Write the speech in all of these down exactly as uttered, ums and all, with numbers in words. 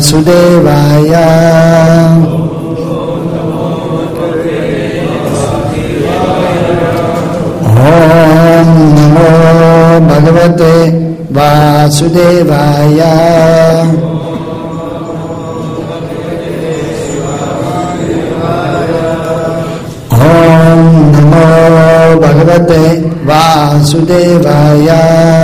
Vasudevaya. Om Namo Bhagavate Vasudevaya. Om Namo Bhagavate Vasudevaya.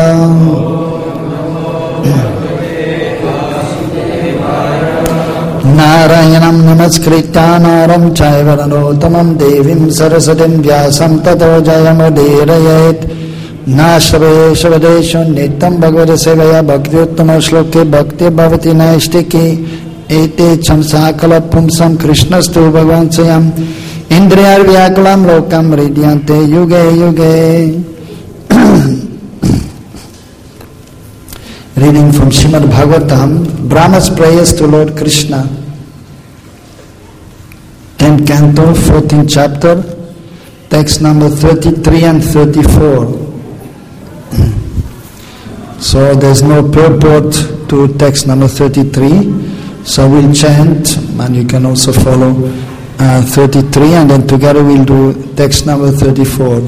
Narayanam namaskritya naram chaiva narottamam devim saraswatim vyasam tato jayamudirayet. Nashravesha vadeshu nityam bhagavata sevaya bhakti uttama shloke bhakti bhavati naistiki. Ete cham sakala pumsam krishnastu bhagavan swayam. Indriyar vyakalam lokam hridyante yuge yuge. Reading from Srimad Bhagavatam, Brahma's prayers to Lord Krishna. tenth canto, fourteenth chapter, text number thirty-three and thirty-four. So there's no purport to text number thirty-three, so we'll chant, and you can also follow uh, thirty-three, and then together we'll do text number thirty-four.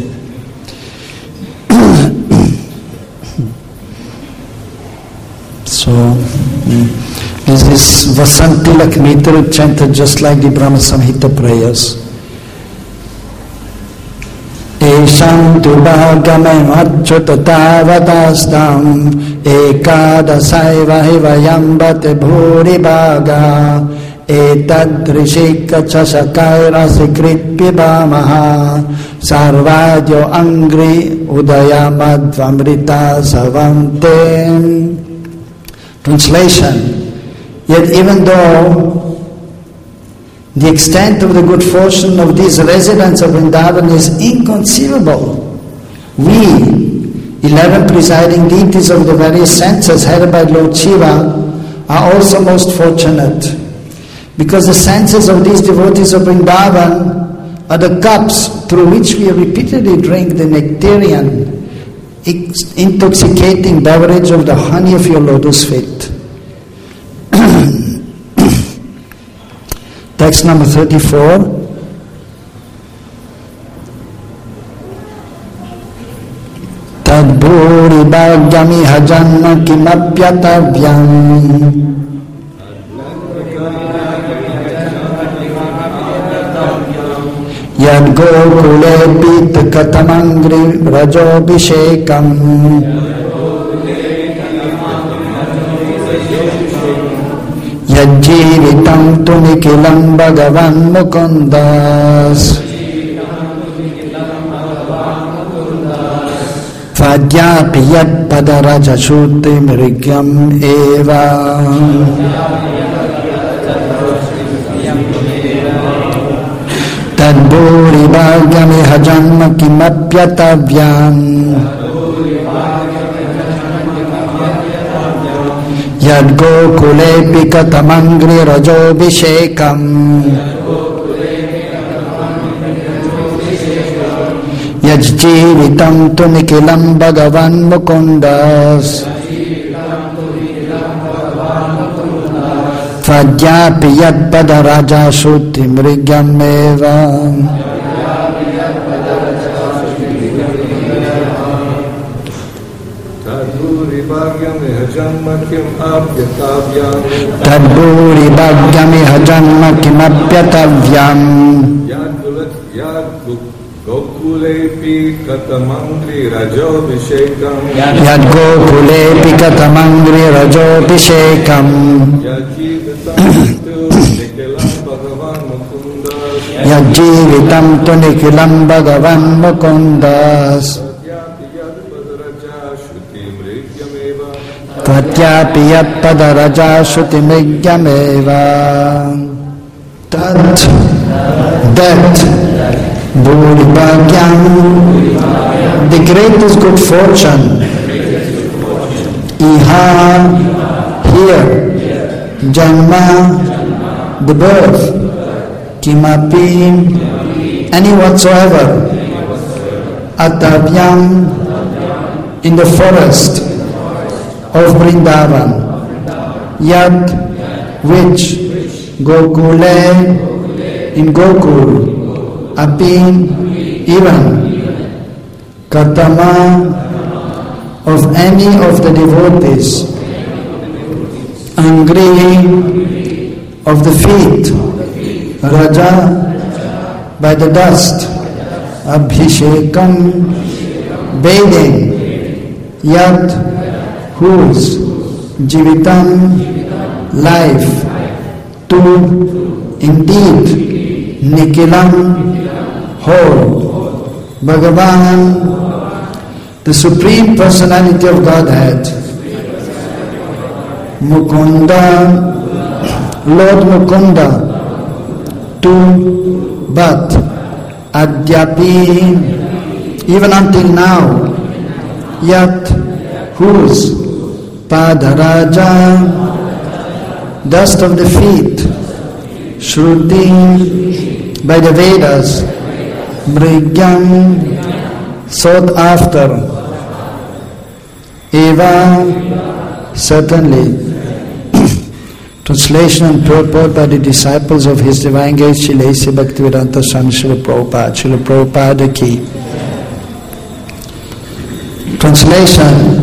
So, this is Vasanti Lakmitra chanted just like the Brahma Samhita prayers. Esham tu bhagamem achyutatavatastam ekadasaiva hivayam bhate bhuri bhaga etadrishika chasakairasi pibamaha sarvadyo angri udayamadvamrita savante. Translation. Yet even though the extent of the good fortune of these residents of Vrindavan is inconceivable, we, eleven presiding deities of the various senses headed by Lord Shiva, are also most fortunate, because the senses of these devotees of Vrindavan are the cups through which we repeatedly drink the nectarian, intoxicating beverage of the honey of your lotus feet. Text number thirty-four. Tad bhuri bhagyami hajanma kimapyatavyam yad gokule pita katamangri rajobhishekam yajjivitam tu nikilam bhagavan mukundas Fadyapi yad padaraja shuti mrigyam eva tad bhuri bhagyami hajanma kimapyatavyam yad gokule pikatamangri rajobhishekam yajjivitam tu nikilam bhagavan mukundas Fadyapi yad padaraja shuti mrigyam eva. Tadbhuri bhagyami hajanma kimapyatavyam Gokulepi katamangri rajobhishekam Yad gokulepi katamangri rajobhishekam Yajjivitam tu nikilam bhagavan mukundas Tvatyapi yad padaraja shuti mrigyameva. Tat, that Bhuri bhagyam, the greatest good fortune, iha, here, janma, the birth, kimapi, any whatsoever, atavyam, in the forest of Vrindavan, yad, which Gokule, in Gokul, Api, even Katama, of any of the devotees, Angri, of the feet, Raja, by the dust, Abhishekam, bathing, Yad, whose, Jivitam, life, Tu, indeed, Nikilam, whole, Bhagavan, the Supreme Personality of Godhead, Mukunda, Lord Mukunda, Tu, but, Adyapi, even until now, Yat, whose, Padaraja, dust of the feet, Shruti, by the Vedas, Mrigyam, sought after, Eva, certainly. Translation and purport by the disciples of His Divine Grace Srila A C Bhaktivedanta Swami Srila Prabhupada, Srila Prabhupada ki. Translation.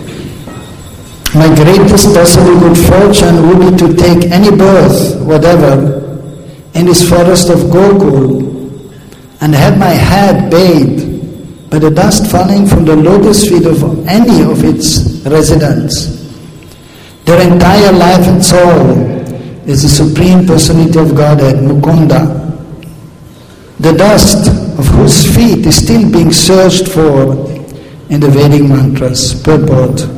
My greatest possible good fortune would be to take any birth, whatever, in this forest of Gokul and have my head bathed by the dust falling from the lotus feet of any of its residents. Their entire life and soul is the Supreme Personality of Godhead, Mukunda, the dust of whose feet is still being searched for in the Vedic mantras. Purport.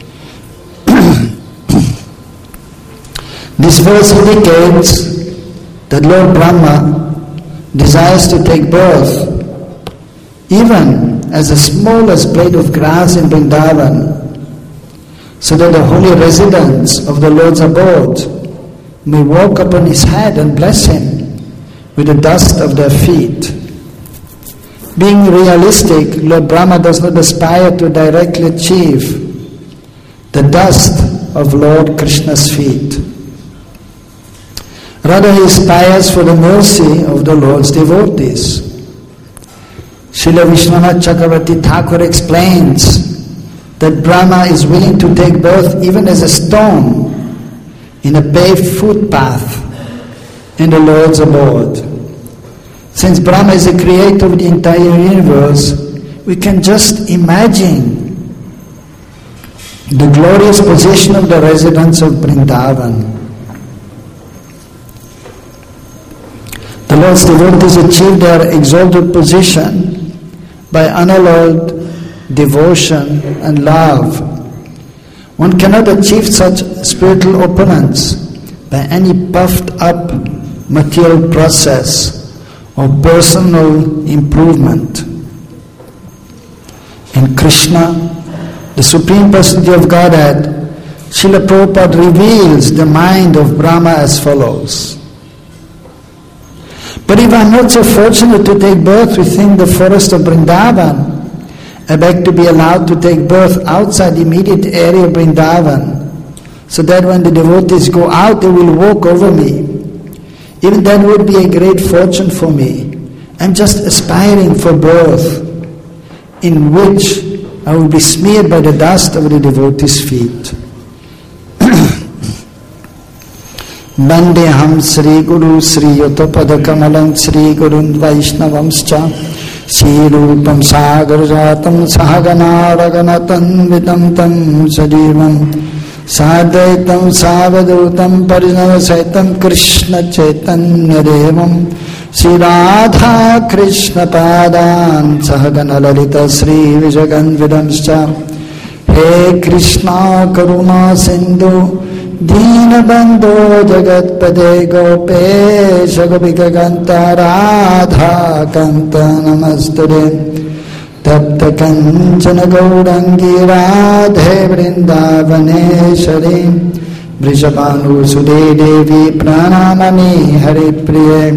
This verse indicates that Lord Brahma desires to take birth even as the smallest blade of grass in Vrindavan, so that the holy residents of the Lord's abode may walk upon His head and bless Him with the dust of their feet. Being realistic, Lord Brahma does not aspire to directly achieve the dust of Lord Krishna's feet. Rather, he aspires for the mercy of the Lord's devotees. Srila Vishwanath Chakravarti Thakur explains that Brahma is willing to take birth even as a stone in a paved footpath in the Lord's abode. Since Brahma is the creator of the entire universe, we can just imagine the glorious position of the residents of Vrindavan. The Lord's devotees achieve their exalted position by unalloyed devotion and love. One cannot achieve such spiritual opulence by any puffed up material process or personal improvement. In Krishna, the Supreme Personality of Godhead, Srila Prabhupada reveals the mind of Brahma as follows. But if I am not so fortunate to take birth within the forest of Vrindavan, I beg to be allowed to take birth outside the immediate area of Vrindavan, so that when the devotees go out, they will walk over me. Even that would be a great fortune for me. I am just aspiring for birth, in which I will be smeared by the dust of the devotees' feet. Bandeham Sri Guru Sri Yotapada Kamalam Sri Gurun Vaishnavamscha Sri Rupam Sagar Jatam Sahagana Raganatan Vitam Tam Sadivam Sadaitam Savadutam Parinava Saitam Krishna Chaitanya Devam Sri Radha Krishna Padan Sahagana Lalita Sri Vijagan Vidamscha He Krishna Karuna Sindhu Deenabandho Jagatpade Gopesha Gopika Kanta Radha Kanta Namastade Tapta Kanchana Gaurangi Radhe Vrindavaneshari Vrishabhanu Sude Devi Pranamami Hari Priye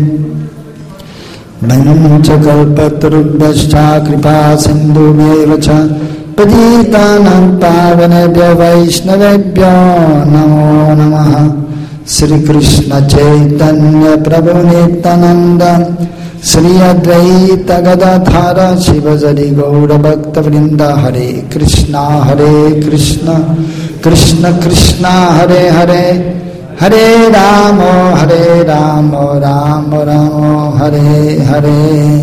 Manchakalpatrubhascha Kripa Sindhu Mevacha Paditanam Pavanebhya Vaishnavebhyo Namo Namaha Sri Krishna Chaitanya Prabhu Nityananda Sri Advaita Gadadhara Shivasari Gaura Bhakta Vrinda Hare Krishna Hare Krishna Krishna Krishna Hare Hare Hare Rama Hare Rama Rama Rama Hare Hare.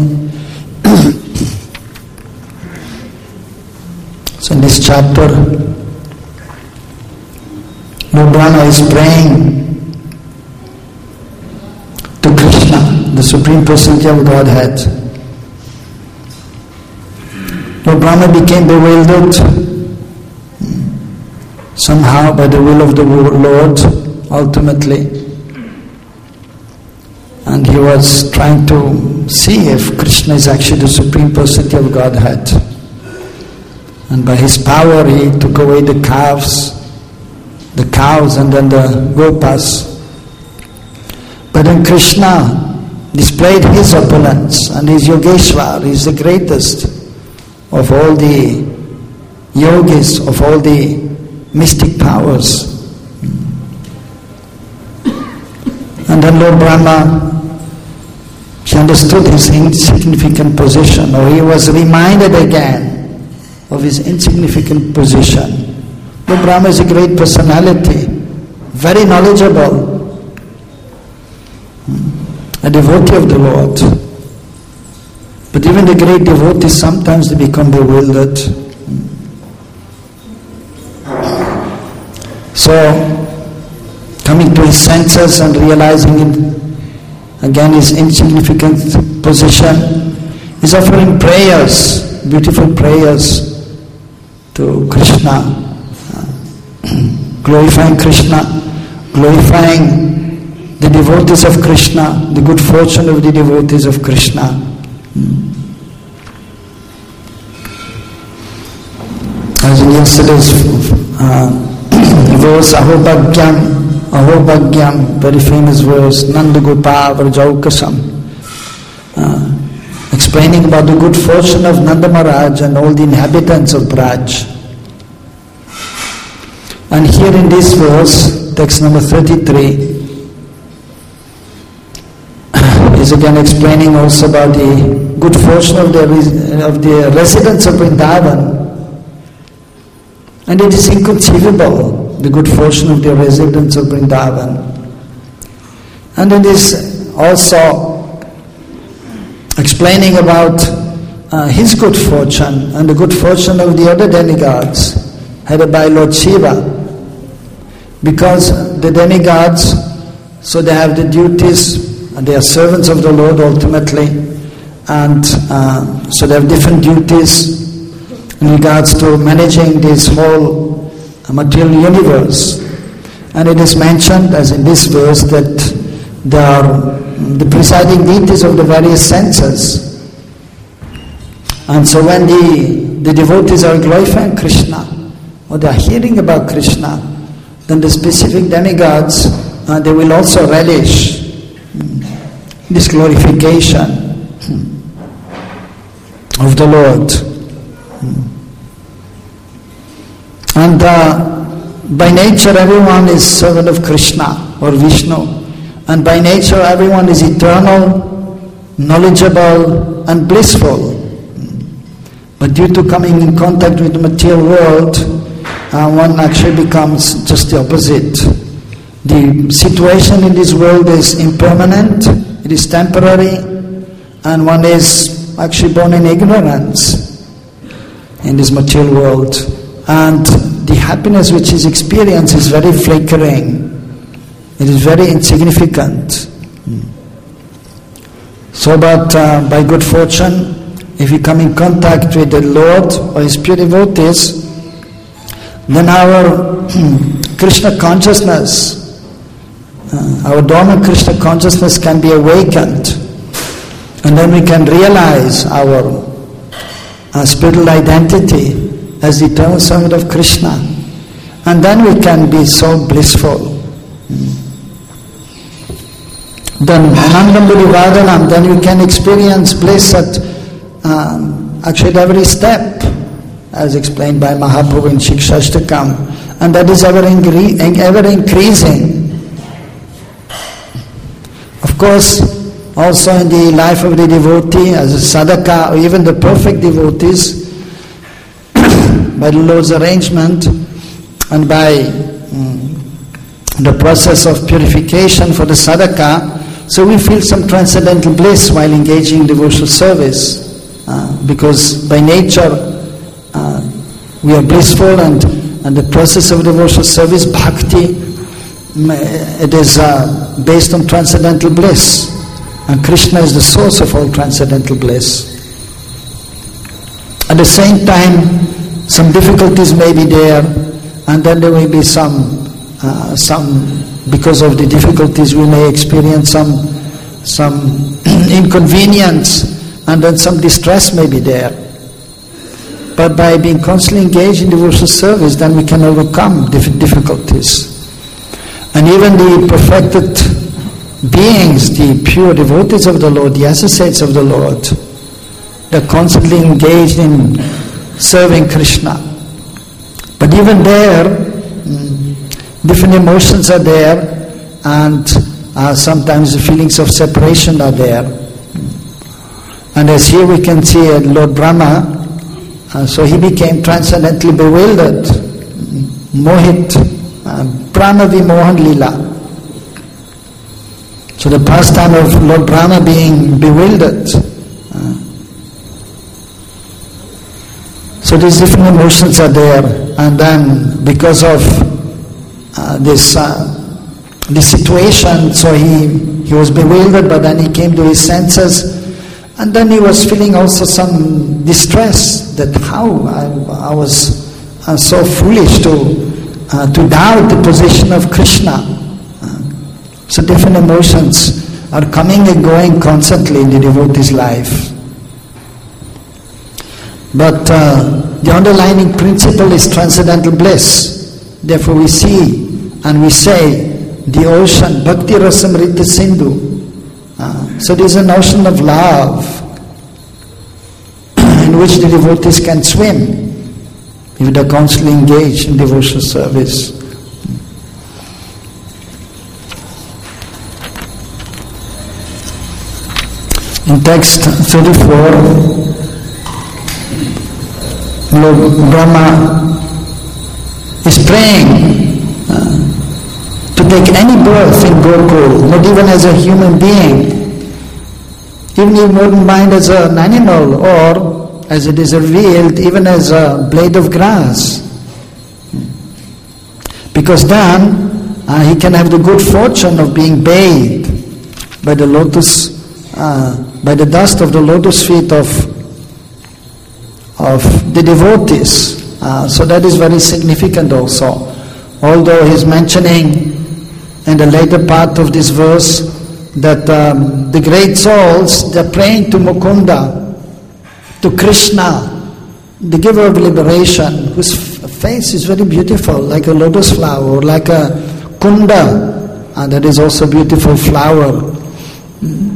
So in this chapter, Lord Brahma is praying to Krishna, the Supreme Personality of Godhead. Lord Brahma became bewildered somehow by the will of the Lord, ultimately. And he was trying to see if Krishna is actually the Supreme Personality of Godhead. And by his power he took away the calves, the cows and then the gopas. But then Krishna displayed his opulence, and his Yogeshwar is the greatest of all the yogis, of all the mystic powers. And then Lord Brahma, he understood his insignificant position, or he was reminded again of his insignificant position. Lord Brahma is a great personality, very knowledgeable, a devotee of the Lord. But even the great devotees, sometimes they become bewildered. So, coming to his senses and realizing it, again his insignificant position, he's offering prayers, beautiful prayers to Krishna, glorifying Krishna, glorifying the devotees of Krishna, the good fortune of the devotees of Krishna. As in yesterday's uh, verse, Aho Bhagyam, Aho Bhagyam, very famous verse, Nandagopa Vrajaukasam, uh, explaining about the good fortune of Nanda Maharaj and all the inhabitants of Braj. And here in this verse, text number thirty-three, is again explaining also about the good fortune of the, of the residents of Vrindavan. And it is inconceivable, the good fortune of the residents of Vrindavan. And it is also explaining about uh, his good fortune and the good fortune of the other demigods, headed by Lord Shiva. Because the demigods, so they have the duties, and they are servants of the Lord ultimately, and uh, so they have different duties in regards to managing this whole uh, material universe. And it is mentioned, as in this verse, that they are the presiding deities of the various senses. And so when the, the devotees are glorifying Krishna, or they are hearing about Krishna, then the specific demigods, uh, they will also relish this glorification of the Lord. And uh, by nature everyone is servant of Krishna or Vishnu, and by nature everyone is eternal, knowledgeable and blissful. But due to coming in contact with the material world, uh, one actually becomes just the opposite. The situation in this world is impermanent, it is temporary, and one is actually born in ignorance in this material world. And the happiness which is experienced is very flickering. It is very insignificant. So, but uh, by good fortune, if you come in contact with the Lord or His pure devotees, then our Krishna consciousness, Uh, our dormant Krishna consciousness can be awakened, and then we can realize our uh, spiritual identity as the eternal servant of Krishna, and then we can be so blissful. Then Anandam Buddhivadhanam, then you can experience bliss at um, actually at every step, as explained by Mahaprabhu in Shikshashtakam, and that is ever, ingre- ever increasing. Of course, also in the life of the devotee, as a sadhaka, or even the perfect devotees, by the Lord's arrangement and by um, the process of purification for the sadhaka, so we feel some transcendental bliss while engaging in devotional service, uh, because by nature uh, we are blissful, and, and the process of devotional service, bhakti, it is uh, based on transcendental bliss, and Krishna is the source of all transcendental bliss. At the same time, some difficulties may be there, and then there may be some, uh, some because of the difficulties we may experience some, some inconvenience, and then some distress may be there. But by being constantly engaged in devotional service, then we can overcome diff- difficulties. And even the perfected beings, the pure devotees of the Lord, the associates of the Lord, they're constantly engaged in serving Krishna. But even there, different emotions are there, and uh, sometimes the feelings of separation are there. And as here we can see uh, Lord Brahma, uh, so he became transcendently bewildered, mohit, uh, Brahma Vimohan Lila. So the pastime of Lord Brahma being bewildered. Uh, so these different emotions are there, and then because of uh, this uh, this situation, so he he was bewildered, but then he came to his senses, and then he was feeling also some distress that how I, I was uh, so foolish to uh, to doubt the position of Krishna. So different emotions are coming and going constantly in the devotee's life. But uh, the underlying principle is transcendental bliss. Therefore we see and we say the ocean, Bhakti Rasamrita Sindhu. Uh, so there is an ocean of love in which the devotees can swim if they are constantly engaged in devotional service. In text thirty-four, Lord Brahma is praying uh, to take any birth in Gokul, not even as a human being, even if wouldn't mind as an animal, or as it is revealed, even as a blade of grass. Because then uh, he can have the good fortune of being bathed by the lotus Uh, by the dust of the lotus feet of of the devotees. Uh, so that is very significant also. Although he's mentioning in the later part of this verse that um, the great souls, they're praying to Mukunda, to Krishna, the giver of liberation, whose f- face is very beautiful, like a lotus flower, or like a kunda, and that is also a beautiful flower. Mm.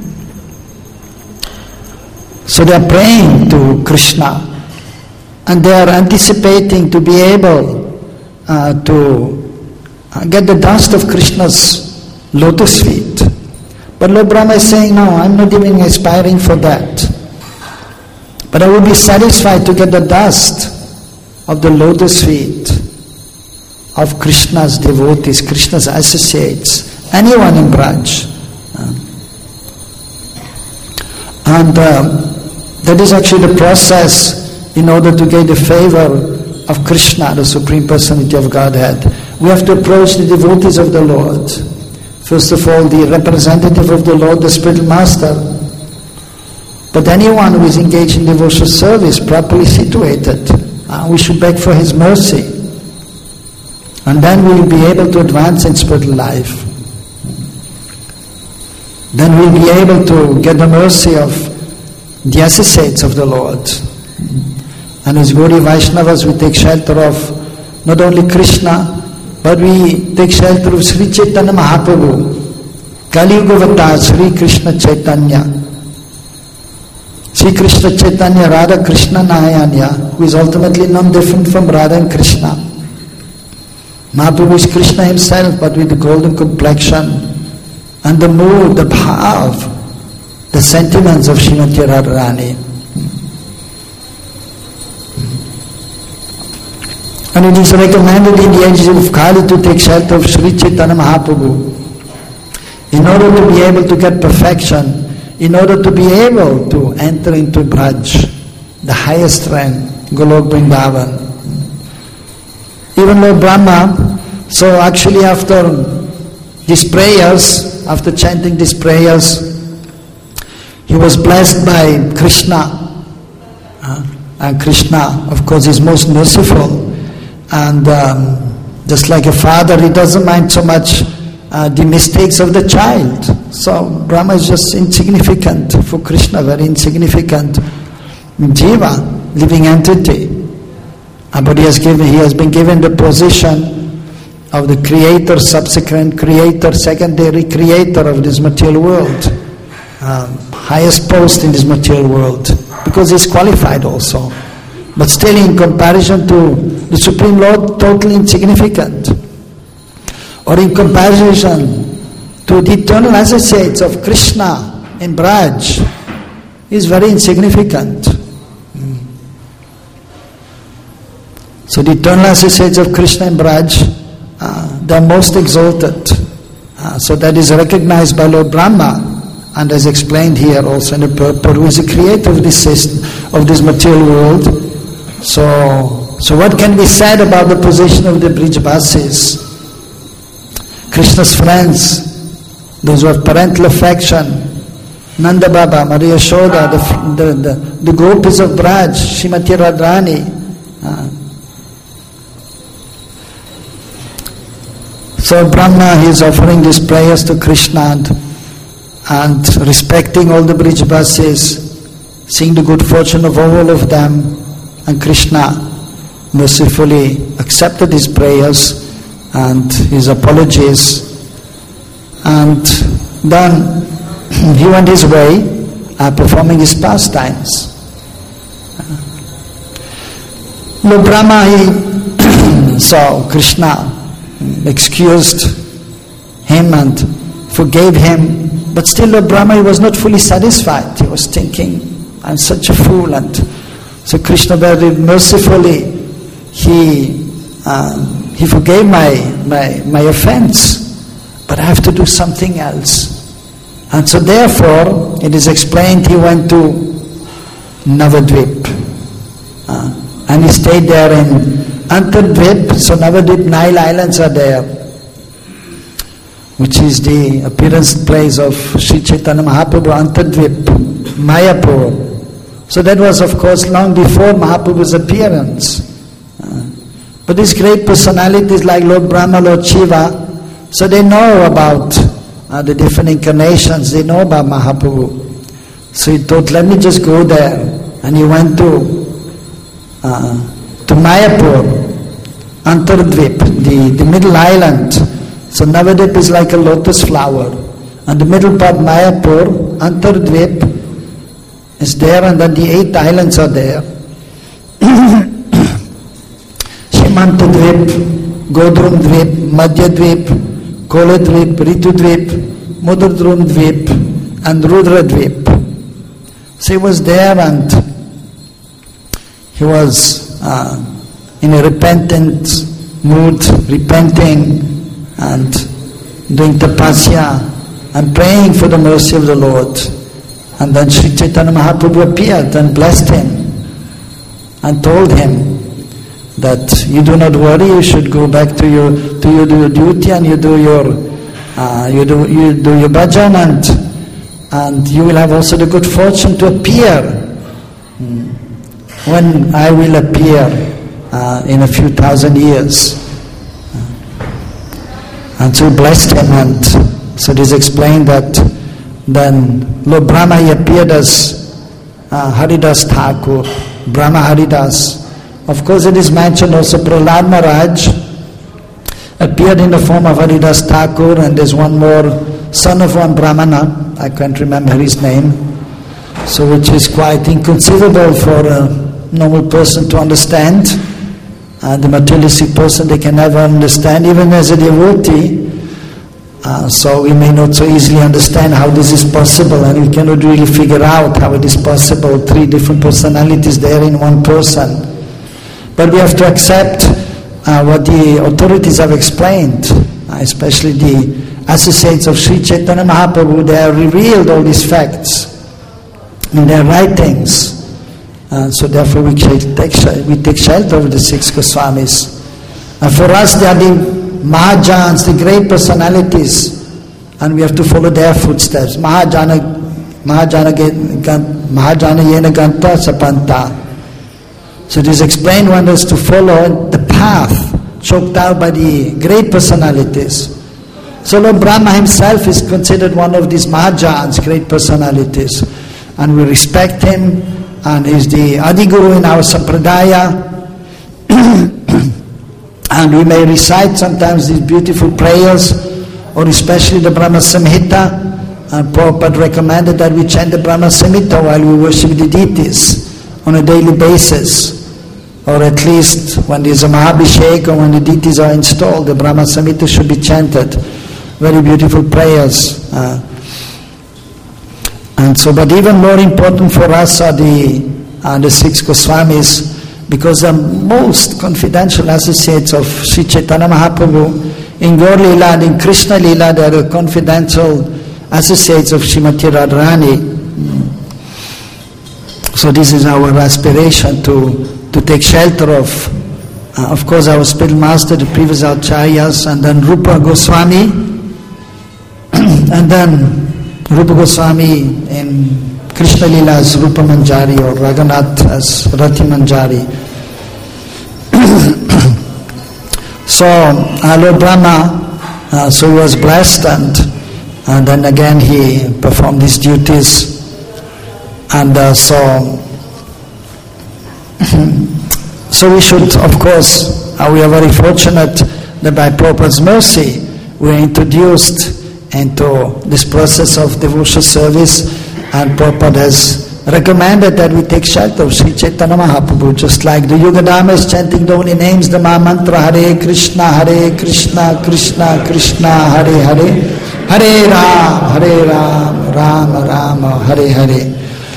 So they are praying to Krishna, and they are anticipating to be able uh, to uh, get the dust of Krishna's lotus feet. But Lord Brahma is saying, no, I'm not even aspiring for that. But I will be satisfied to get the dust of the lotus feet of Krishna's devotees, Krishna's associates, anyone in Braj. Uh, and uh, that is actually the process in order to gain the favor of Krishna, the Supreme Personality of Godhead. We have to approach the devotees of the Lord. First of all, the representative of the Lord, the spiritual master. But anyone who is engaged in devotional service, properly situated, uh, we should beg for his mercy. And then we will be able to advance in spiritual life. Then we will be able to get the mercy of the associates of the Lord. And as Gaudiya Vaishnavas, we take shelter of not only Krishna, but we take shelter of Sri Chaitanya Mahaprabhu, Kali Yuga Avatar, Sri Krishna Chaitanya, Sri Krishna Chaitanya, Radha Krishna Nayanya, who is ultimately none different from Radha and Krishna. Mahaprabhu is Krishna himself, but with the golden complexion, and the mood, the bhav, the sentiments of Srimati Radharani. And it is recommended in the ages of Kali to take shelter of Sri Chaitanya Mahaprabhu in order to be able to get perfection, in order to be able to enter into Braj, the highest rank, Golok Vrindavan. Even Lord Brahma, so actually after these prayers, after chanting these prayers, he was blessed by Krishna. Uh, and Krishna, of course, is most merciful. And um, just like a father, he doesn't mind so much uh, the mistakes of the child. So Brahma is just insignificant for Krishna, very insignificant jiva, living entity. Uh, but he has given, he has been given the position of the creator, subsequent creator, secondary creator of this material world, um, highest post in this material world, because he's qualified also. But still, in comparison to the Supreme Lord, totally insignificant. Or in comparison to the eternal associates of Krishna in Braj, is very insignificant. So the eternal associates of Krishna in Braj, uh, they are most exalted. Uh, so that is recognized by Lord Brahma, and as explained here also in the purport, who is the creator of this system, of this material world. So, so what can be said about the position of the Brijvasis? Krishna's friends, those who have parental affection, Nanda Baba, Maria Yashoda, the, the, the, the gopis of Braj, Srimati Radharani. Uh, so Brahma, he is offering these prayers to Krishna and, and respecting all the Brijvasis, seeing the good fortune of all of them. And Krishna mercifully accepted his prayers and his apologies, and then he went his way, uh, performing his pastimes. Lord Brahma, he saw Krishna, excused him and forgave him, but still Lord Brahma, he was not fully satisfied. He was thinking, I'm such a fool. And so Krishna very mercifully, he um, he forgave my, my, my offense, but I have to do something else. And so therefore, it is explained, he went to Navadvip. Uh, and he stayed there in Antardvip. So Navadvip, Nile Islands are there, which is the appearance place of Sri Chaitanya Mahaprabhu, Antardvip, Mayapur. So that was, of course, long before Mahaprabhu's appearance. Uh, but these great personalities like Lord Brahma, Lord Shiva, so they know about uh, the different incarnations, they know about Mahaprabhu. So he thought, let me just go there. And he went to uh, to Mayapur, Antardvip, the, the middle island. So Navadvip is like a lotus flower. And the middle part, Mayapur, Antardvip, is there, and then the eight islands are there. Shimantadvip, Godrumdvip, Madhyadvip, Koladvip, Ritudvip, Mudradrumdvip, and Rudradvip. So he was there, and he was uh, in a repentant mood, repenting and doing tapasya and praying for the mercy of the Lord. And then Sri Chaitanya Mahaprabhu appeared and blessed him and told him that you do not worry, you should go back to your to your, your duty, and you do your uh, you do you do your bhajan, and and you will have also the good fortune to appear when I will appear uh, in a few thousand years. And so he blessed him, and so it is explained that then Lord Brahma, he appeared as uh, Haridas Thakur, Brahma Haridas. Of course, it is mentioned also Prahlad Maharaj appeared in the form of Haridas Thakur, and there's one more son of one Brahmana, I can't remember his name, so which is quite inconceivable for a normal person to understand. Uh, the materialistic person, they can never understand, even as a devotee. Uh, so we may not so easily understand how this is possible, and we cannot really figure out how it is possible, three different personalities there in one person. But we have to accept uh, what the authorities have explained, uh, especially the associates of Sri Chaitanya Mahaprabhu. They have revealed all these facts in their writings. Uh, so therefore we take, we take shelter of the six Goswamis. And for us they are the Mahajans, the great personalities, and we have to follow their footsteps. Mahajana Mahajana Mahajana Yena Ganta Sapanta. So it is explained one has to follow the path chalked out by the great personalities. So Lord Brahma himself is considered one of these Mahajans, great personalities, and we respect him, and he is the Adi Guru in our Sampradaya. And we may recite sometimes these beautiful prayers, or especially the Brahma Samhita. And Prabhupada recommended that we chant the Brahma Samhita while we worship the deities on a daily basis. Or at least when there is a Mahabhishek or when the deities are installed, the Brahma Samhita should be chanted. Very beautiful prayers. Uh, and so, but even more important for us are the, uh, the six Goswamis, because the most confidential associates of Sri Chaitanya Mahaprabhu in Gaur Leela and in Krishna Leela, they are the confidential associates of Srimati Radharani. So this is our aspiration to, to take shelter of, uh, of course, our spiritual master, the previous acharyas, and then Rupa Goswami, and then Rupa Goswami in Krishna Leela as Rupa Manjari, or Raghunath as Rati Manjari. So uh, Lord Brahma, uh, so he was blessed, and, and then again he performed his duties, and uh, so so we should, of course, uh, we are very fortunate that by Prabhupada's mercy we are introduced into this process of devotional service, and Prabhupada has recommended that we take shelter of Sri Chaitanya Mahaprabhu, just like the Yugadharma is chanting the holy names, the Maha Mantra, Hare Krishna, Hare Krishna, Krishna Krishna, Hare Hare, Hare Ram, Hare Ram, Ram Ram, Hare Hare.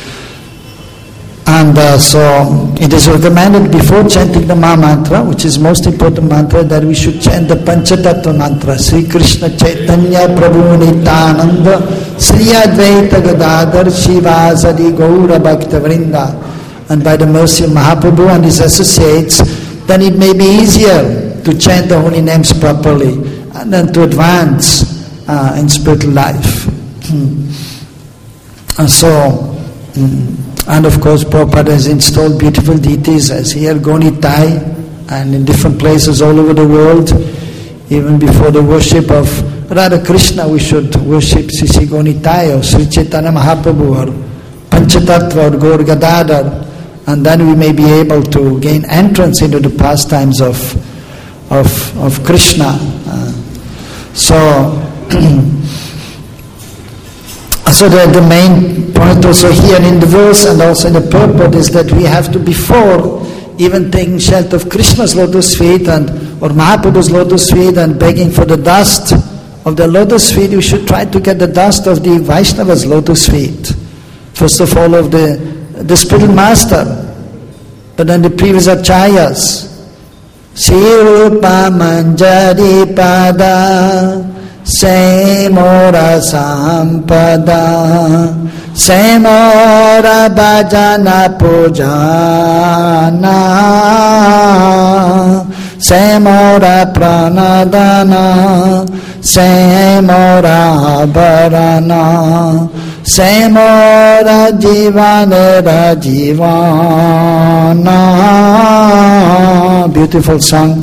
And uh, so it is recommended before chanting the Maha Mantra, which is most important mantra, that we should chant the Panchatattva mantra, Sri Krishna Chaitanya Prabhu Nityananda Sri Advaita Gadadhar Shivasadi Gaura Bhakta Vrinda. And by the mercy of Mahaprabhu and his associates, then it may be easier to chant the holy names properly and then to advance uh, in spiritual life. And so, and of course Prabhupada has installed beautiful deities as here Gonitai and in different places all over the world. Even before the worship of Radha Krishna, we should worship Sri Sri Gonitai or Sri Chaitanya Mahaprabhu or Panchatattva or Gaur Gadadhar, and then we may be able to gain entrance into the pastimes of of, of Krishna. Uh, so So the, the main point also here in the verse and also in the purport is that we have to, before even taking shelter of Krishna's lotus feet and or Mahaprabhu's lotus feet and begging for the dust of the lotus feet, we should try to get the dust of the Vaishnava's lotus feet. First of all of the, the spiritual master, but then the previous acharyas. Sirupa Manjari Pada Semora Sampada Semora Bhajana Pujana Semora Pranadana Semora Bharana Semora Jivanera Jivana. Beautiful song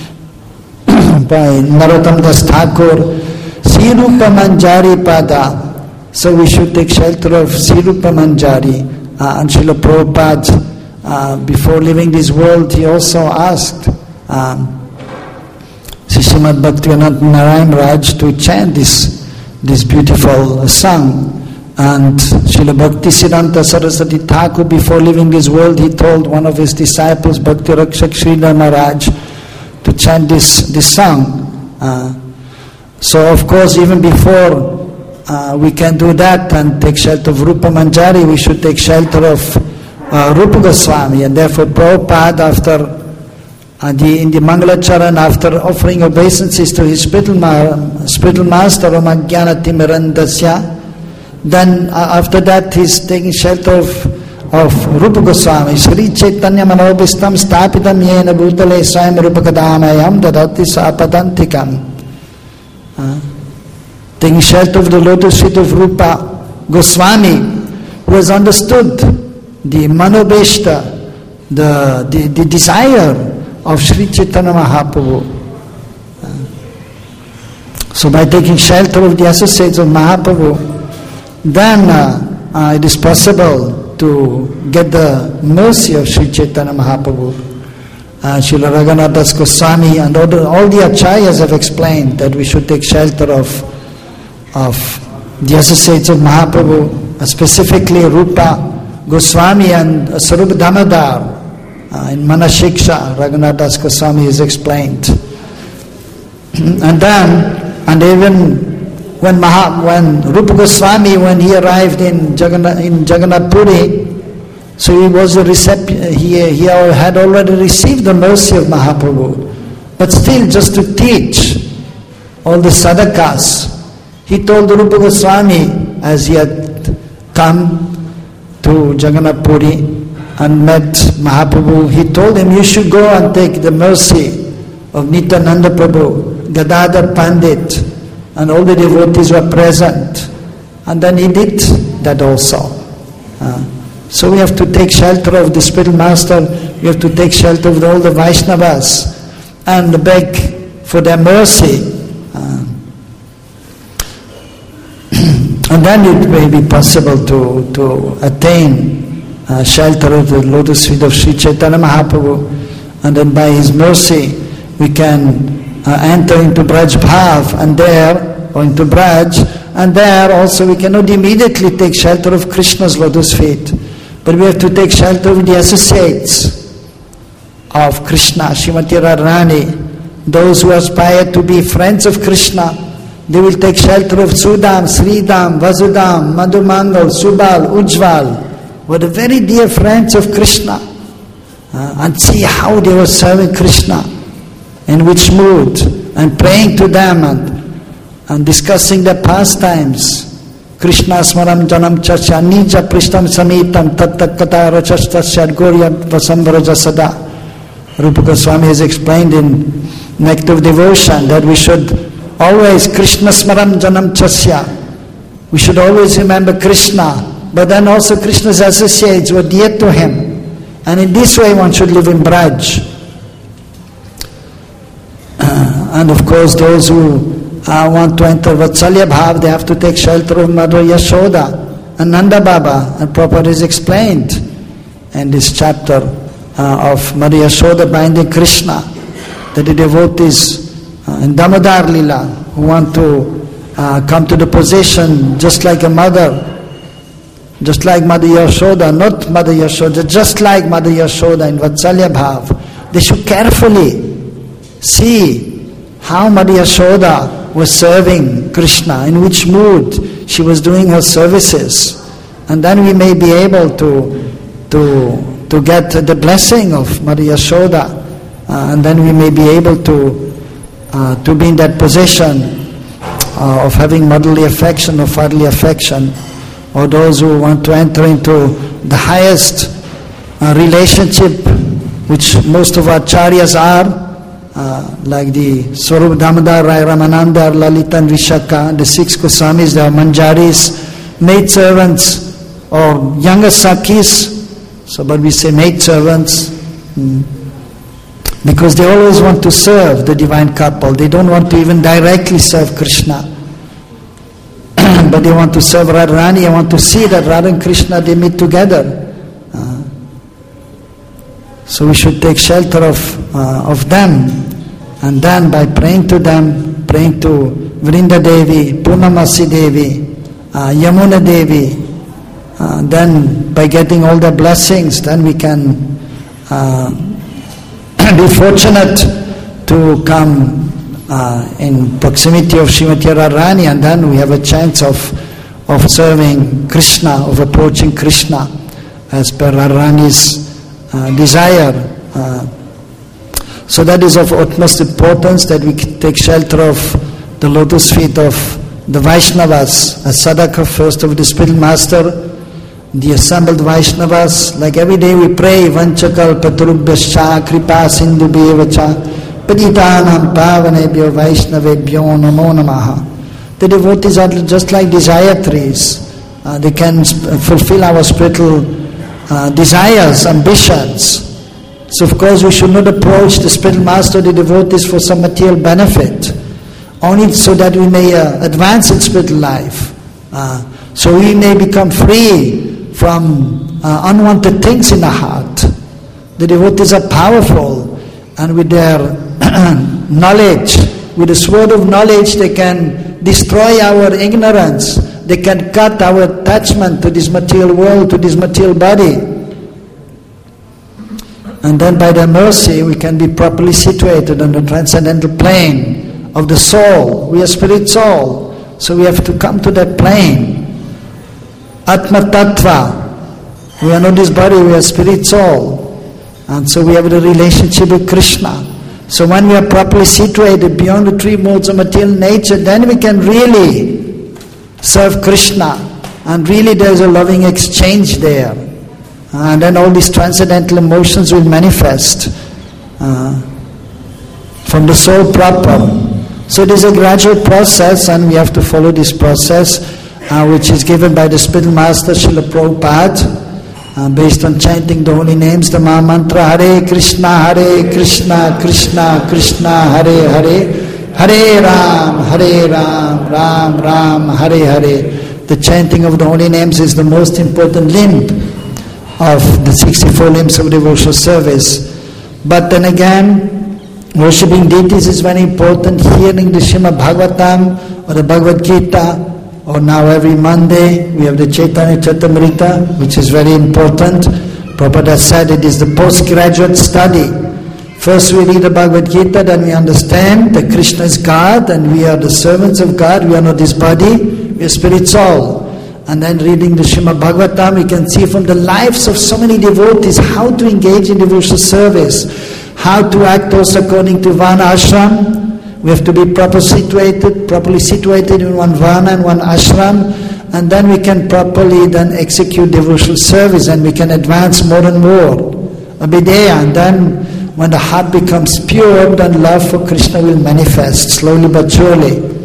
by Narottam Das Thakur. Sirupa Manjari Pada. So we should take shelter of Sirupa Manjari. Uh, and Srila Prabhupada, uh, before leaving this world, he also asked um, Srimad Bhaktivinoda Narayan Raj to chant this, this beautiful song. And Srila Bhaktisiddhanta Saraswati Thakur, before leaving this world, he told one of his disciples, Bhakti Rakshak Sridhar Maharaj, to chant this, this song. Uh, So of course, even before uh, we can do that and take shelter of Rupa Manjari, we should take shelter of uh, Rupa Goswami. And therefore Prabhupada, after uh, the, in the Mangalacharan, after offering obeisances to his spiritual, ma- spiritual master, Ramajnana Timirandasya, then uh, after that he's taking shelter of of Rupa Goswami. Sri Chaitanya Manobhistam Stapitam Yena Bhutale Swayam Rupa Kadamayam Dadati Sapadantikam. Uh, taking shelter of the lotus feet of Rupa Goswami, who has understood the Manobhishta, the, the, the desire of Sri Chaitanya Mahaprabhu. Uh, so by taking shelter of the associates of Mahaprabhu, then uh, uh, it is possible to get the mercy of Sri Chaitanya Mahaprabhu. Uh, Srila Raghunath Das Goswami and all the, all the acharyas have explained that we should take shelter of, of the associates of Mahaprabhu, uh, specifically Rupa Goswami and uh, Sarup Damodar. Uh, in Manashiksha, Raghunath Das Goswami is explained. And then, and even when Maha, when Rupa Goswami, when he arrived in Jagannath, in Jagannath Puri, so he was a recep- he, he had already received the mercy of Mahaprabhu. But still, just to teach all the sadhakas, he told Rupa Goswami, as he had come to Jagannath Puri and met Mahaprabhu, he told him, you should go and take the mercy of Nityananda Prabhu, Gadadhar Pandit, and all the devotees were present. And then he did that also. Uh, so we have to take shelter of the spiritual master, we have to take shelter of all the Vaishnavas and beg for their mercy. Uh, and then it may be possible to, to attain uh, shelter of the lotus feet of Sri Chaitanya Mahaprabhu. And then by his mercy we can uh, enter into Braj Bhav, and there or into Braj, and there also we cannot immediately take shelter of Krishna's lotus feet, but we have to take shelter of the associates of Krishna, Srimati Radharani, those who aspire to be friends of Krishna. They will take shelter of Sudam, Sridam, Vasudam, Madhumangal, Subal, Ujjval, were the very dear friends of Krishna, uh, and see how they were serving Krishna, in which mood, and praying to them and and discussing their pastimes. Krishna smaram janam chacha nija prishtam samitam tattat kata rachastasya gorya vasambharaja sada. Rupa Goswami has explained in Nectar of Devotion that we should always, Krishna smaram janam chasya, we should always remember Krishna, but then also Krishna's associates were dear to him. And in this way one should live in Braj. Uh, and of course those who Uh, want to enter Vatsalya Bhav, they have to take shelter of Mother Yashoda and Nanda Baba. And Prabhupada is explained in this chapter uh, of Mother Yashoda binding Krishna, that the devotees uh, in Damodar Lila who want to uh, come to the position just like a mother, just like Mother Yashoda, not Mother Yashoda, just like Mother Yashoda in Vatsalya Bhav, they should carefully see how Mother Yashoda was serving Krishna, in which mood she was doing her services, and then we may be able to to to get the blessing of Mother Yashoda, uh, and then we may be able to uh, to be in that position uh, of having motherly affection or fatherly affection, or those who want to enter into the highest uh, relationship, which most of our acharyas are. Uh, like the Swarup Damodar, Rai Ramananda, Lalita and Vishaka, the six Goswamis, the Manjaris, maidservants or younger Sakis, so but we say maidservants, mm, because they always want to serve the divine couple. They don't want to even directly serve Krishna, but they want to serve Radharani and want to see that Radha and Krishna, they meet together. Uh, so we should take shelter of uh, of them. And then by praying to them, praying to Vrinda Devi, Purnamasi Devi, uh, Yamuna Devi, uh, then by getting all the blessings, then we can uh, be fortunate to come uh, in proximity of Srimati Radharani, and then we have a chance of, of serving Krishna, of approaching Krishna as per Radharani's uh, desire. Uh, so that is of utmost importance that we take shelter of the lotus feet of the Vaishnavas, as Sadaka first of the spiritual master, the assembled Vaishnavas. Like every day we pray, Vanchakal Patrubhyascha Kripa Sindhubhyevacha Paditanam Pavanebhyo Vaishnavebhyo Namo Namaha. The devotees are just like desire trees. Uh, they can sp- fulfill our spiritual uh, desires, ambitions. So of course we should not approach the spiritual master, the devotees, for some material benefit, only so that we may uh, advance in spiritual life. Uh, so we may become free from uh, unwanted things in the heart. The devotees are powerful, and with their knowledge, with the sword of knowledge, they can destroy our ignorance. They can cut our attachment to this material world, to this material body. And then by their mercy, we can be properly situated on the transcendental plane of the soul. We are spirit soul, so we have to come to that plane. Atma Tattva. We are not this body, we are spirit soul. And so we have the relationship with Krishna. So when we are properly situated beyond the three modes of material nature, then we can really serve Krishna. And really there is a loving exchange there. And then all these transcendental emotions will manifest uh, from the soul proper. So it is a gradual process, and we have to follow this process, uh, which is given by the spiritual master Srila Prabhupada, uh, based on chanting the holy names, the Maha Mantra, Hare Krishna, Hare Krishna, Krishna Krishna, Hare Hare, Hare Ram, Hare Ram, Ram Ram, Hare Hare. The chanting of the holy names is the most important limb of the sixty-four limbs of devotional service. But then again, worshipping deities is very important. Hearing the Srimad Bhagavatam or the Bhagavad Gita, or now every Monday we have the Chaitanya Charitamrita, which is very important. Prabhupada said it is the postgraduate study. First we read the Bhagavad Gita, then we understand that Krishna is God and we are the servants of God. We are not this body, we are spirit soul. And then reading the Srimad Bhagavatam, we can see from the lives of so many devotees how to engage in devotional service, how to act also according to Varna Ashram. We have to be properly situated, properly situated in one Varna and one Ashram, and then we can properly then execute devotional service, and we can advance more and more. Abhideya, and then when the heart becomes pure, then love for Krishna will manifest slowly but surely.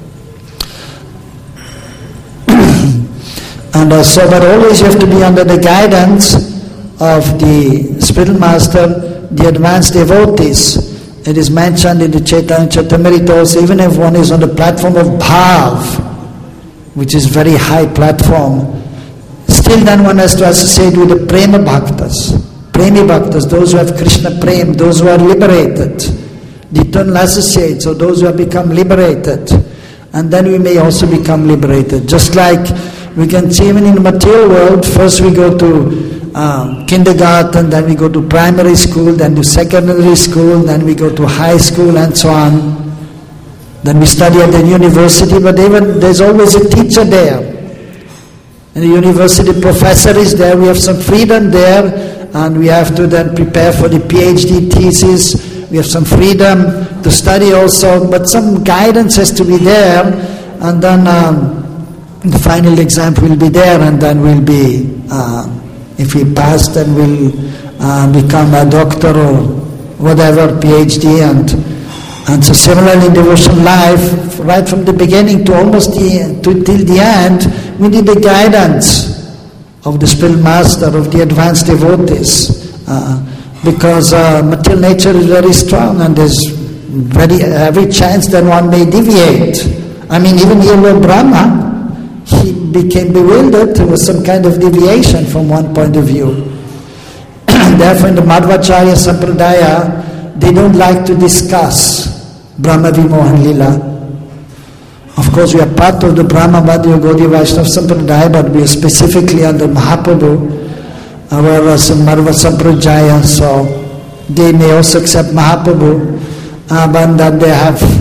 And uh, so, but always you have to be under the guidance of the spiritual master, the advanced devotees. It is mentioned in the Chaitanya Charitamrita also, even if one is on the platform of Bhav, which is very high platform, still then one has to associate with the Prema Bhaktas. Premi Bhaktas, those who have Krishna Prem, those who are liberated, the eternal associates, or those who have become liberated. And then we may also become liberated. Just like we can see even in the material world, first we go to uh, kindergarten, then we go to primary school, then to secondary school, then we go to high school and so on. Then we study at the university, but even there's always a teacher there. And the university professor is there, we have some freedom there, and we have to then prepare for the PhD thesis. We have some freedom to study also, but some guidance has to be there, and then um, the final exam will be there, and then we'll be, uh, if we pass, then we'll uh, become a doctor or whatever, PhD, and and so similarly in devotional life, right from the beginning to almost the, to till the end, we need the guidance of the spiritual master, of the advanced devotees, uh, because uh, material nature is very strong, and there's very every chance that one may deviate. I mean, even here Lord Brahma, he became bewildered. There was some kind of deviation from one point of view. Therefore in the Madhvacharya Sampradaya, they don't like to discuss Brahma Vimohan Lila. Of course we are part of the Brahma Madhya Gaudiya Vaishnava Sampradaya, but we are specifically under Mahaprabhu, our Madhva Sampradaya, so they may also accept Mahaprabhu, uh, but that they have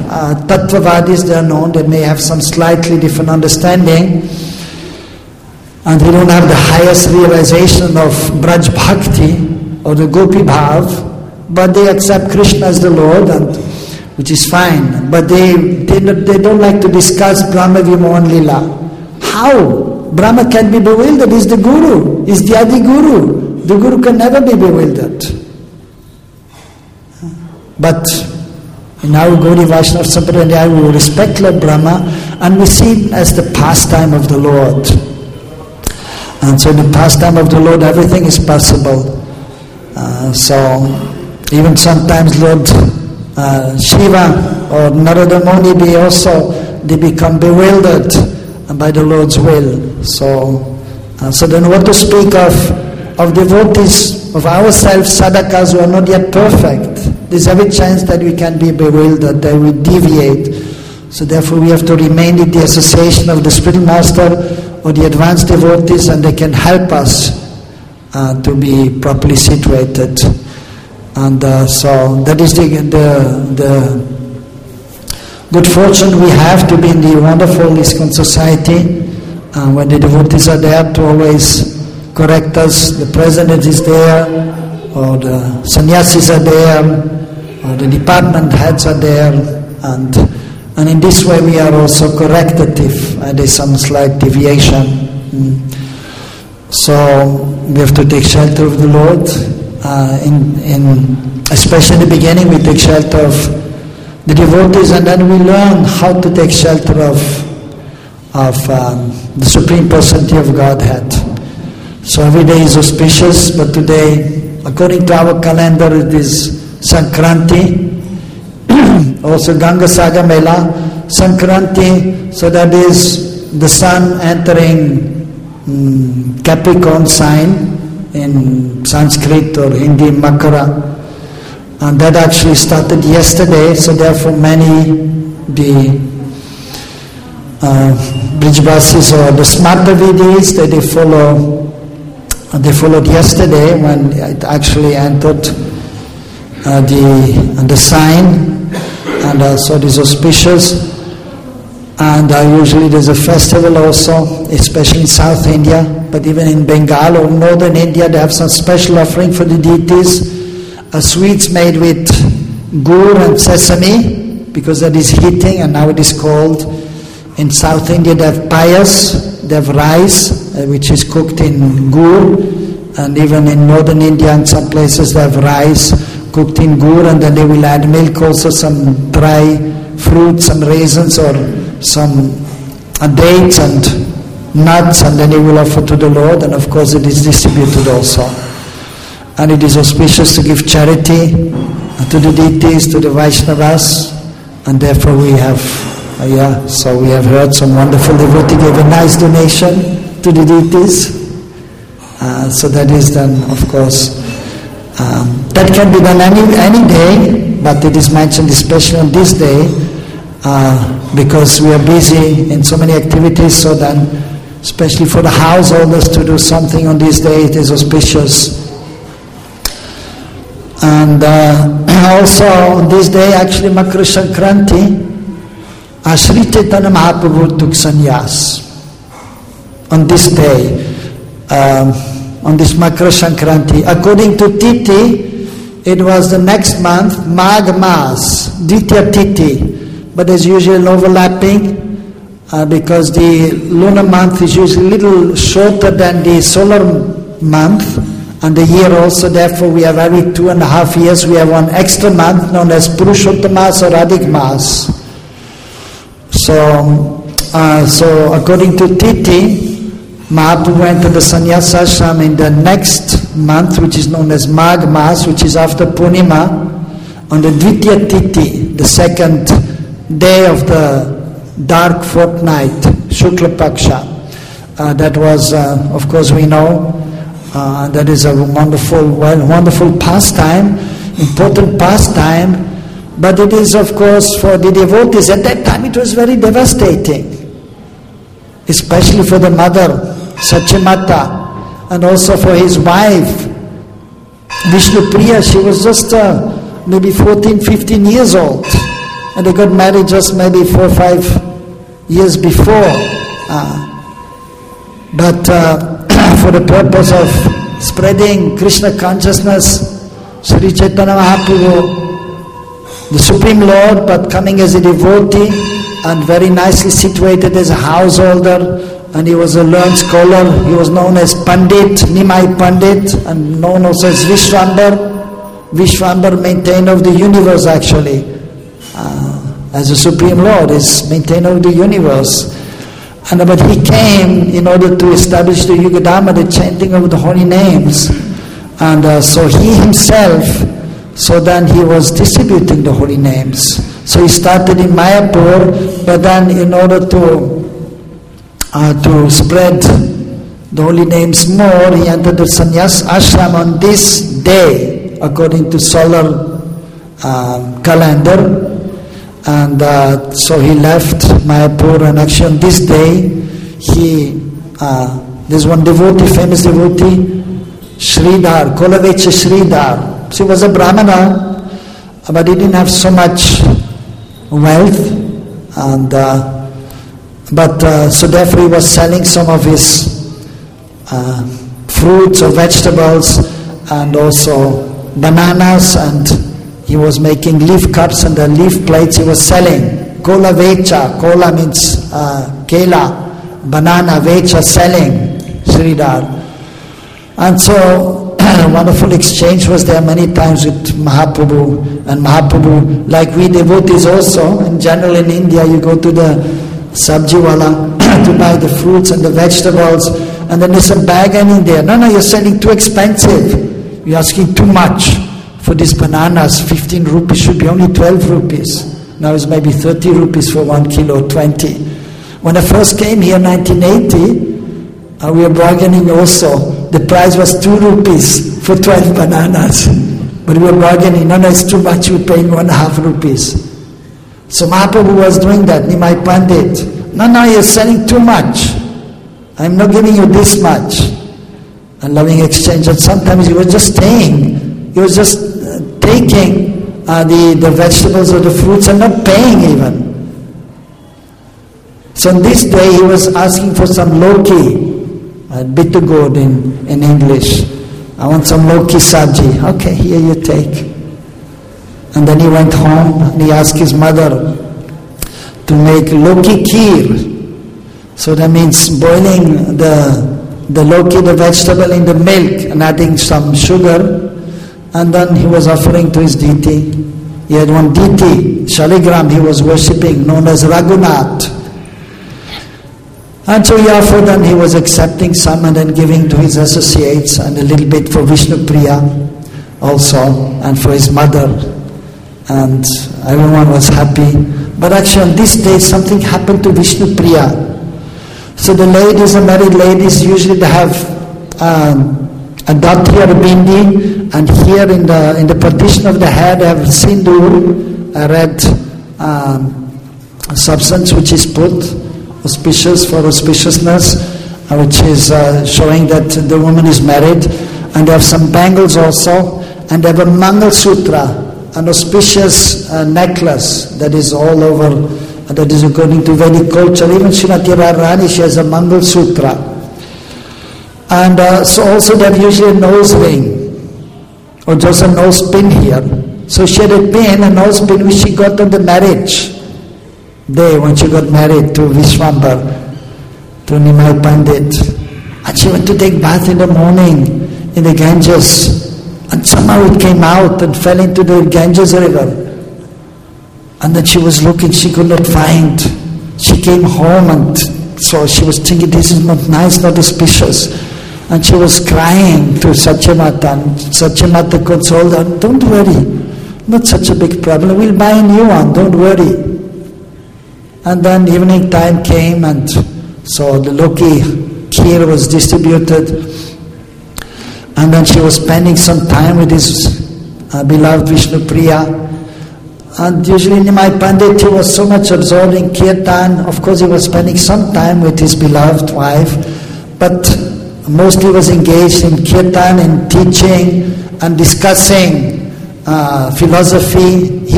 uh, Tattvavadis, they are known, they may have some slightly different understanding, and they don't have the highest realization of Braj Bhakti or the Gopi Bhav, but they accept Krishna as the Lord, and which is fine. But they they, they don't like to discuss Brahma Vimohan Lila. How? Brahma can be bewildered, he's the Guru, he's the Adi Guru. The Guru can never be bewildered. But in our Gaudiya Vaishnava Sampradaya, we respect Lord Brahma and we see it as the pastime of the Lord. And so in the pastime of the Lord, everything is possible. Uh, so even sometimes Lord uh, Shiva or Narada Muni, they also, they become bewildered by the Lord's will. So, uh, so then what to speak of, of devotees, of ourselves, sadhakas who are not yet perfect. There's every chance that we can be bewildered, that we deviate. So therefore we have to remain in the association of the spiritual master or the advanced devotees, and they can help us uh, to be properly situated. And uh, so that is the, the, the good fortune we have to be in the wonderful ISKCON society, uh, when the devotees are there to always correct us, the president is there, or the sannyasis are there, or the department heads are there, and and in this way we are also corrected if uh, there is some slight deviation. Mm. So we have to take shelter of the Lord. Uh, in, in especially in the beginning we take shelter of the devotees, and then we learn how to take shelter of of um, the Supreme Personality of Godhead. So every day is auspicious, but today, according to our calendar, it is Sankranti, also Ganga Sagar Mela, Sankranti, so that is the sun entering um, Capricorn sign, in Sanskrit or Hindi, Makara, and that actually started yesterday, so therefore many, the uh, Brijvasis or the Smartavidis, that they follow, they followed yesterday when it actually entered uh, the, the sign, and also it is auspicious. And uh, usually there's a festival also, especially in South India, but even in Bengal or Northern India, they have some special offering for the deities, uh, sweets made with gur and sesame, because that is heating, and now it is cold. In South India they have payas, they have rice, uh, which is cooked in gur, and even in Northern India and some places they have rice cooked in gur, and then they will add milk also, some dry fruits, some raisins or some uh, dates and nuts, and then he will offer to the Lord, and of course it is distributed also. And it is auspicious to give charity uh, to the deities, to the Vaishnavas, and therefore we have, uh, yeah, so we have heard some wonderful devotee gave a nice donation to the deities. Uh, so that is done, of course. Um, that can be done any, any day, but it is mentioned especially on this day, Uh, because we are busy in so many activities, so then especially for the householders to do something on this day, it is auspicious. And uh, also on this day, actually Makara Sankranti, Shri Chaitanya Mahaprabhu took sannyas. On this day, um, on this Makara Sankranti, according to Tithi, it was the next month, Magh Mas, Dvitiya Tithi. But there's usually an overlapping uh, because the lunar month is usually a little shorter than the solar month, and the year also. Therefore, we have every two and a half years we have one extra month known as Purushottamas or Adhik Mas. So, uh, so according to Tithi, Mahaprabhu entered the sannyas ashram in the next month, which is known as Magh Mas, which is after Purnima, on the Dvitiya Tithi, the second day of the dark fortnight, Shukla Paksha. Uh, that was, uh, of course, we know, uh, that is a wonderful, well, wonderful pastime, important pastime, but it is, of course, for the devotees. At that time, it was very devastating, especially for the mother, Sachimata, and also for his wife, Vishnupriya. She was just uh, maybe fourteen, fifteen years old. And they got married just maybe four or five years before. Uh, but uh, for the purpose of spreading Krishna consciousness, Sri Chaitanya Mahaprabhu, the Supreme Lord, but coming as a devotee and very nicely situated as a householder, and he was a learned scholar. He was known as Pandit, Nimai Pandit, and known also as Vishwambar. Vishwambar, maintainer of the universe actually. Uh, as a Supreme Lord, is maintainer of the universe. And but he came in order to establish the Yugadharma, the chanting of the holy names. And uh, so he himself, so then he was distributing the holy names. So he started in Mayapur, but then in order to uh, to spread the holy names more, he entered the sannyas ashram on this day, according to solar um, calendar. And uh, so he left Mayapur, and actually on this day, he, uh, there's one devotee, famous devotee, Sridhar, Kolavecha Sridhar. She was a Brahmana, but he didn't have so much wealth, and uh, but uh, so therefore he was selling some of his uh, fruits or vegetables, and also bananas, and he was making leaf cups and the leaf plates he was selling. Kola Vecha, Kola means uh, Kela, banana, Vecha, selling, Sridhar. And so a wonderful exchange was there many times with Mahaprabhu. And Mahaprabhu, like we devotees also, in general in India, you go to the sabjiwala to buy the fruits and the vegetables, and then there's a bargain in there. No, no, you're selling too expensive. You're asking too much. For these bananas, fifteen rupees should be only twelve rupees. Now it's maybe thirty rupees for one kilo, twenty. When I first came here in nineteen eighty, uh, we were bargaining also. The price was two rupees for twelve bananas. But we were bargaining, no, no, it's too much, we're paying one and a half rupees. So Mahaprabhu was doing that, Nimai Pandit. No, no, you're selling too much. I'm not giving you this much. And loving exchange. And sometimes he was just staying. He was just uh, taking uh, the, the vegetables or the fruits and not paying even. So on this day he was asking for some loki, uh, bitter gourd in, in English. I want some loki sabji. Okay, here you take. And then he went home and he asked his mother to make loki kheer. So that means boiling the, the loki, the vegetable, in the milk and adding some sugar. And then he was offering to his deity. He had one deity, Shaligram, he was worshipping, known as Raghunath. And so he offered, and he was accepting some and then giving to his associates, and a little bit for Vishnu Priya also, and for his mother. And everyone was happy. But actually on this day something happened to Vishnu Priya. So the ladies, the married ladies, usually they have um, a dhoti or a bindi, and here in the in the partition of the hair they have sindoor, a red um, substance which is put, auspicious for auspiciousness, uh, which is uh, showing that the woman is married. And they have some bangles also, and they have a Mangal Sutra, an auspicious uh, necklace that is all over, uh, that is according to Vedic culture. Even Srimati Radharani, she has a Mangal Sutra. And uh, so also they have usually a nose ring, or just a nose pin here. So she had a pin, a nose pin which she got on the marriage day when she got married to Vishwambar, to Nimai Pandit. And she went to take bath in the morning in the Ganges, and somehow it came out and fell into the Ganges river. And then she was looking, she could not find. She came home, and so she was thinking, this is not nice, not auspicious. And she was crying to Satyamata, and Satyamata consoled her, don't worry, not such a big problem, we'll buy a new one, don't worry. And then evening time came, and so the loki kheer was distributed, and then she was spending some time with his uh, beloved Vishnu Priya. And usually Nimai Pandit, he was so much absorbed in kirtan. Of course he was spending some time with his beloved wife, but mostly was engaged in kirtan, in teaching and discussing uh, philosophy. He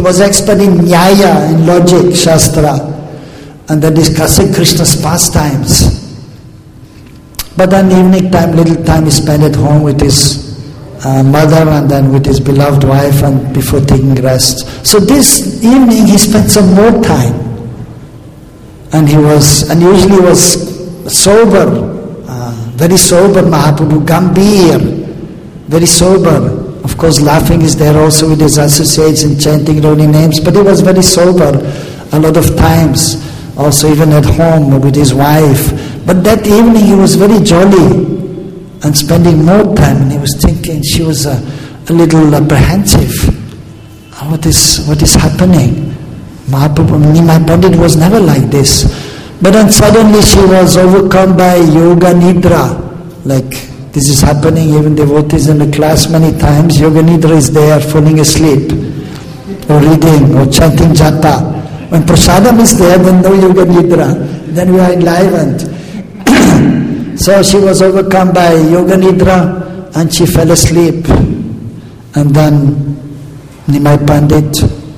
he was expert in Nyaya, in logic, Shastra, and then discussing Krishna's pastimes. But then evening time, little time he spent at home with his uh, mother and then with his beloved wife and before taking rest. So this evening he spent some more time. And he was, and usually was sober, uh, very sober Mahaprabhu, Gambhir, very sober. Of course laughing is there also with his associates and chanting holy names, but he was very sober a lot of times, also even at home with his wife. But that evening he was very jolly and spending more time, and he was thinking, she was a, a little apprehensive. What is, what is happening? Mahaprabhu, Nimai Pandit was never like this. But then suddenly she was overcome by Yoga Nidra. Like this is happening, even devotees in the class many times, Yoga Nidra is there falling asleep, or reading, or chanting japa. When prasadam is there, then no Yoga Nidra, then we are enlivened. So she was overcome by Yoga Nidra and she fell asleep. And then Nimai Pandit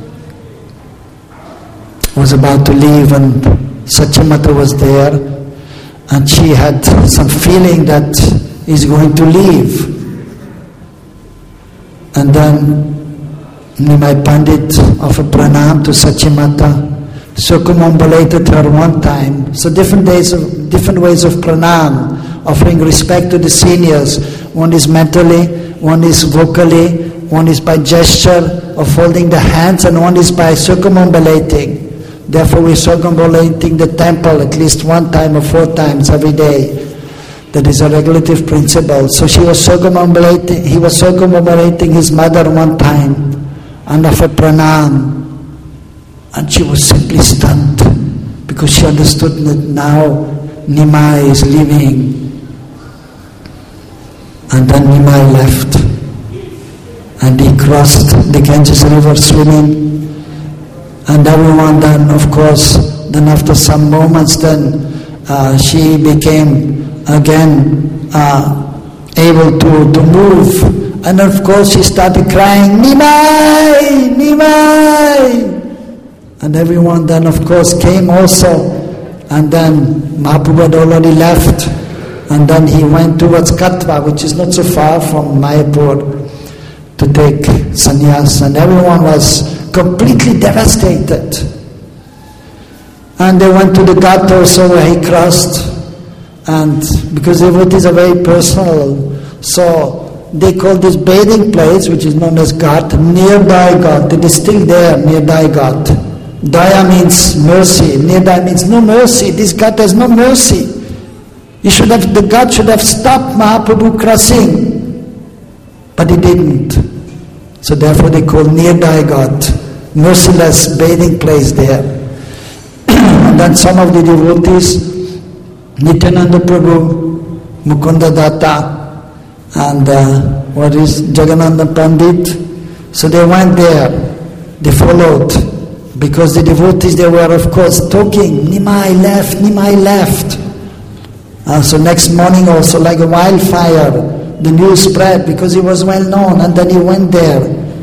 was about to leave and Sachimata was there and she had some feeling that he's going to leave. And then Nimai Pandit offered pranam to Sachimata, circumambulated her one time. So different days of different ways of pranam, offering respect to the seniors. One is mentally, one is vocally, one is by gesture of holding the hands, and one is by circumambulating. Therefore we are circumambulating the temple at least one time or four times every day. That is a regulative principle. So she was circumambulating, he was circumambulating his mother one time and offered pranam. And she was simply stunned because she understood that now Nimai is leaving. And then Nimai left and he crossed the Ganges river swimming. And everyone then, of course, then after some moments then uh, she became again uh, able to, to move. And of course she started crying, Nimai! Nimai! And everyone then of course came also. And then Mahaprabhu had already left. And then he went towards Katwa, which is not so far from Mayapur, to take sannyas. And everyone was completely devastated. And they went to the Ghat also where he crossed. And because devotees are very personal, so they call this bathing place, which is known as Ghat, Nirdaya Ghat. It is still there, Nirdaya Ghat. Daya means mercy, Nirdaya means no mercy. This Ghat has no mercy. You should have, the Ghat should have stopped Mahaprabhu crossing, but he didn't. So therefore they call Nirdaya Ghat, merciless bathing place there. And then some of the devotees, Nityananda Prabhu, Mukunda Datta, and uh, what is Jagannatha Pandit. So they went there, they followed, because the devotees, they were of course talking, Nimai left, Nimai left. Uh, so next morning also, like a wildfire, the news spread because he was well known, and then he went there.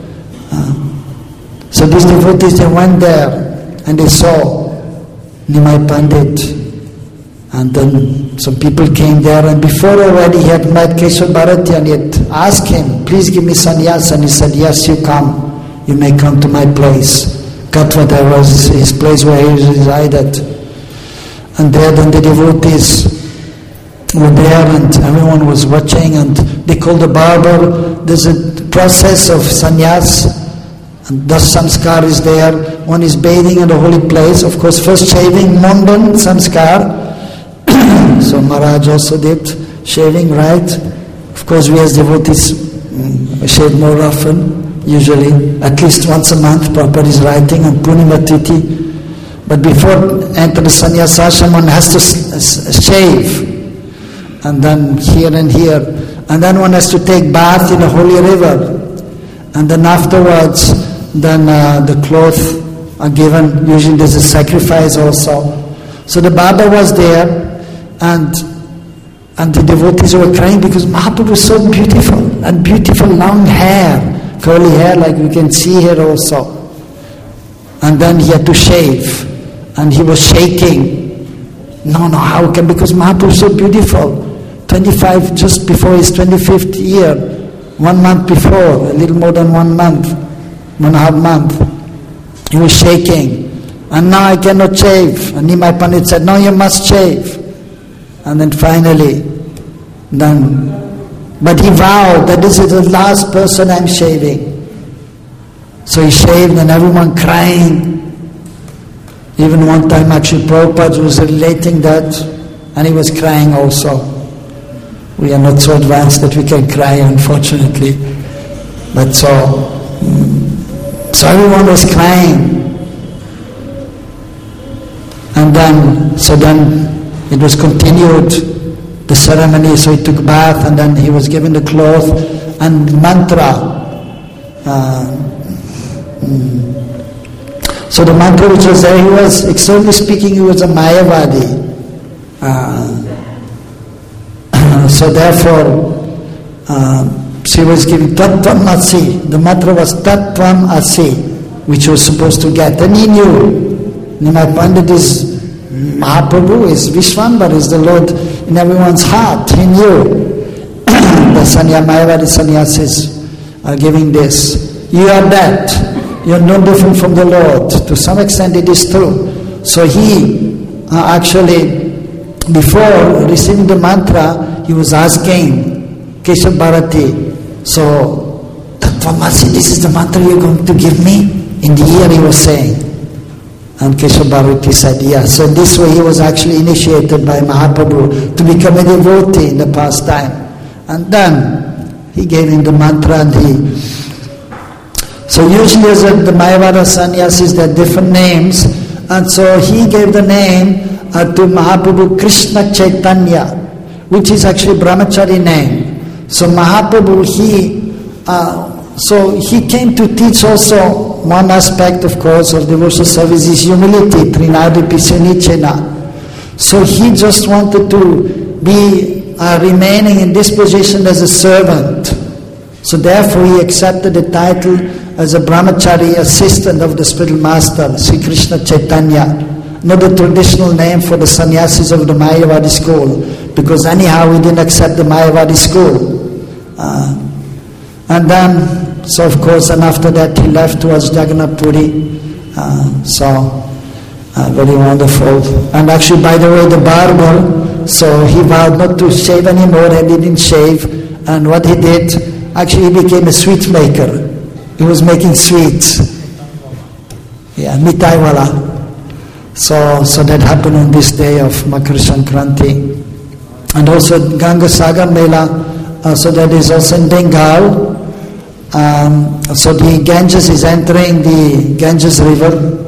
Uh, so these devotees, they went there and they saw Nimai Pandit. And then some people came there, and before already he had met Keshava Bharati and he had asked him, please give me sannyas, and he said, yes, you come, you may come to my place. Katwa, there was his place where he resided. And there then the devotees were there and everyone was watching, and they called the barber. There's a process of sannyas, and thus samskar is there. One is bathing in the holy place, of course first shaving, mundan samskar. So Maharaj also did shaving, right? Of course we as devotees mm, shave more often, usually at least once a month. Prabhupada is writing on Purnima Tithi. But before enter the sannyas ashram, one has to s- shave, and then here and here, and then one has to take bath in a holy river, and then afterwards, then uh, the clothes are given. Usually there's a sacrifice also. So the Baba was there. And and the devotees were crying because Mahaprabhu was so beautiful, and beautiful long hair, curly hair like we can see here also. and then he had to shave, and he was shaking. No, no, how can, because Mahaprabhu is so beautiful. twenty-five, just before his twenty-fifth year, one month before, a little more than one month, one and a half month, he was shaking. And now I cannot shave. And Nimai Pandit said, no, you must shave. And then finally, then, but he vowed that this is the last person I'm shaving. So he shaved and everyone crying. Even one time actually Prabhupada was relating that and he was crying also. We are not so advanced that we can cry, unfortunately. But so, so everyone was crying. And then, so then it was continued, the ceremony, so he took bath and then he was given the cloth and mantra. Uh, mm. So the mantra which was there, he was, externally speaking, he was a Mayavadi. Uh, so therefore, uh, she was giving Tattvam Asi. The mantra was Tattvam Asi, which he was supposed to get. And he knew. Nimai Pandit is Mahaprabhu, is Vishwambar, is the Lord in everyone's heart. He knew. The Sanya Mayavadi sannyasis are giving this. You are that. You are no different from the Lord. To some extent it is true. So he uh, actually, before receiving the mantra, he was asking Keshav Bharati, so Tattvamasi, this is the mantra you are going to give me? In the ear he was saying. And Keshav Bharati said yes. So this way he was actually initiated by Mahaprabhu to become a devotee in the past time. And then he gave him the mantra and he... So usually as the Mayavada sannyasis, there are different names, and so he gave the name uh, to Mahaprabhu Krishna Chaitanya, which is actually Brahmachari name. So Mahaprabhu, he, uh, so he came to teach also one aspect, of course, of devotional service is humility, Trinadi Pisanichena. So he just wanted to be uh, remaining in this position as a servant. So therefore he accepted the title as a brahmachari assistant of the spiritual master, Sri Krishna Chaitanya. Not the traditional name for the sannyasis of the Mayavadi school, because anyhow he didn't accept the Mayavadi school. Uh, and then, so of course, and after that he left towards Jagannath Puri. Uh, so, uh, very wonderful. And actually, by the way, the barber, so he vowed not to shave anymore, and he didn't shave. And what he did, actually he became a sweet maker. He was making sweets. Yeah, mitai wala. So, so that happened on this day of Makar Sankranti. And also Ganga Sagar Mela, uh, so that is also in Bengal. Um, so the Ganges is entering the Ganges River.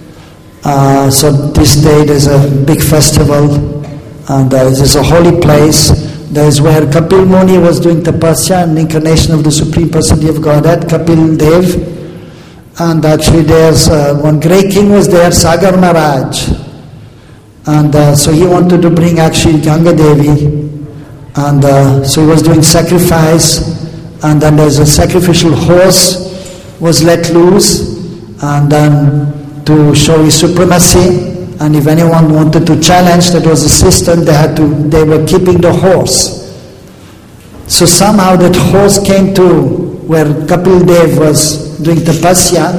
Uh, so this day there's a big festival. And uh, there's a holy place. That is where Kapil Muni was doing tapasya, an incarnation of the Supreme Personality of Godhead, Kapil Dev. And actually there's uh, one great king was there, Sagar Maharaj. And uh, so he wanted to bring actually Ganga Devi. And uh, so he was doing sacrifice. And then there's a sacrificial horse was let loose. And then to show his supremacy. And if anyone wanted to challenge, that was a system, they had to, they were keeping the horse. So somehow that horse came to where Kapil Dev was doing tapasya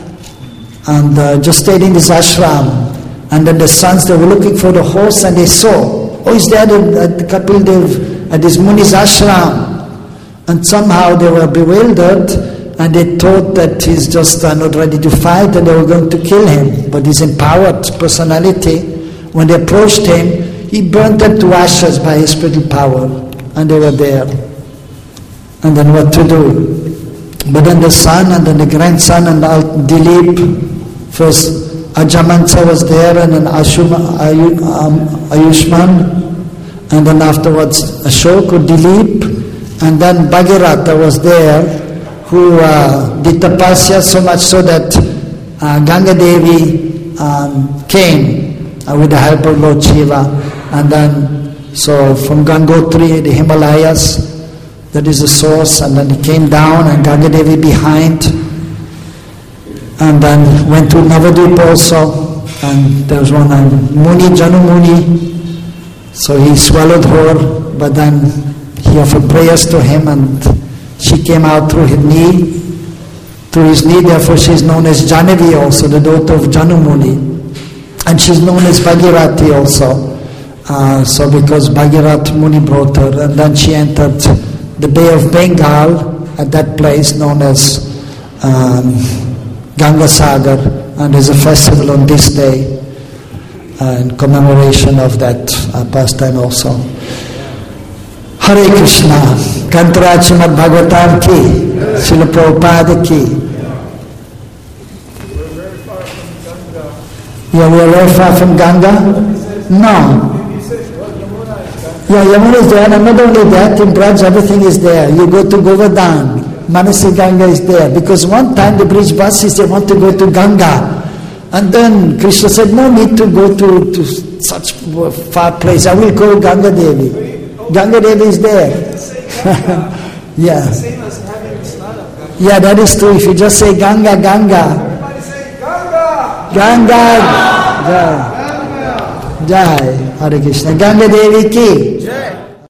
and uh, just stayed in his ashram. And then the sons, they were looking for the horse and they saw, oh, he's there at the Kapil Dev, at his Muni's ashram. And somehow they were bewildered. And they thought that he's just uh, not ready to fight and they were going to kill him. But his empowered personality, when they approached him, he burned them to ashes by his spiritual power. And they were there. And then what to do? But then the son and then the grandson and Dilip, first Ajamansa was there and then Ashuma, Ayu, um, Ayushman, and then afterwards Ashok or Dilip, and then Bhagirath was there, who uh, did tapasya so much so that uh, Ganga Devi um, came uh, with the help of Lord Shiva. And then, so from Gangotri, the Himalayas, that is the source, and then he came down and Ganga Devi behind. And then went to Navadvip also, and there was one um, Muni, Janu Muni. So he swallowed her, but then he offered prayers to him, and she came out through his knee, through his knee. Therefore, she is known as Janavi also, the daughter of Janu Muni, and she's known as Bhagirathi also. Uh, so because Bhagirath Muni brought her, and then she entered the Bay of Bengal at that place known as um, Ganga Sagar, and there's a festival on this day uh, in commemoration of that uh, pastime also. Hare Krishna, Kantaraj Srimad Bhagavatam ki, Srila Prabhupada ki. Yeah, we are very far from Ganga? No. Yeah, Yamuna is there, and not only that, in Braj everything is there. You go to Govardhan, Manasi Ganga is there. Because one time the Brij Vasis, they want to go to Ganga. And then Krishna said, no need to go to, to such far place. I will call Ganga Devi. Ganga Devi is there. Yeah. Yeah, that is true. If you just say Ganga, Ganga. Everybody say Ganga! Ganga! Jai. Jai. Hare Krishna. Ganga Devi ki. Jai.